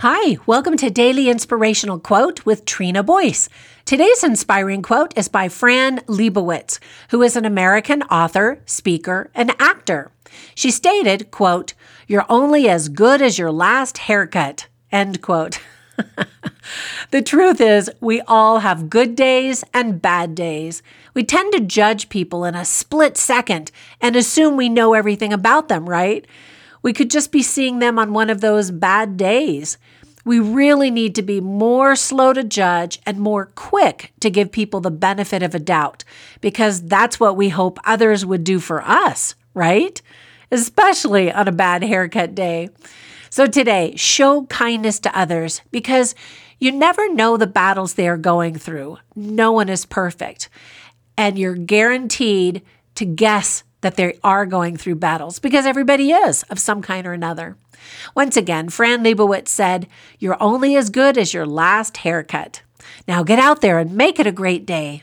Hi, welcome to Daily Inspirational Quote with Trina Boyce. Today's inspiring quote is by Fran Lebowitz, who is an American author, speaker, and actor. She stated, quote, "You're only as good as your last haircut," end quote. The truth is, we all have good days and bad days. We tend to judge people in a split second and assume we know everything about them, right? We could just be seeing them on one of those bad days. We really need to be more slow to judge and more quick to give people the benefit of a doubt, because that's what we hope others would do for us, right? Especially on a bad haircut day. So today, show kindness to others, because you never know the battles they are going through. No one is perfect. And you're guaranteed to guess that they are going through battles, because everybody is of some kind or another. Once again, Fran Lebowitz said, "You're only as good as your last haircut." Now get out there and make it a great day.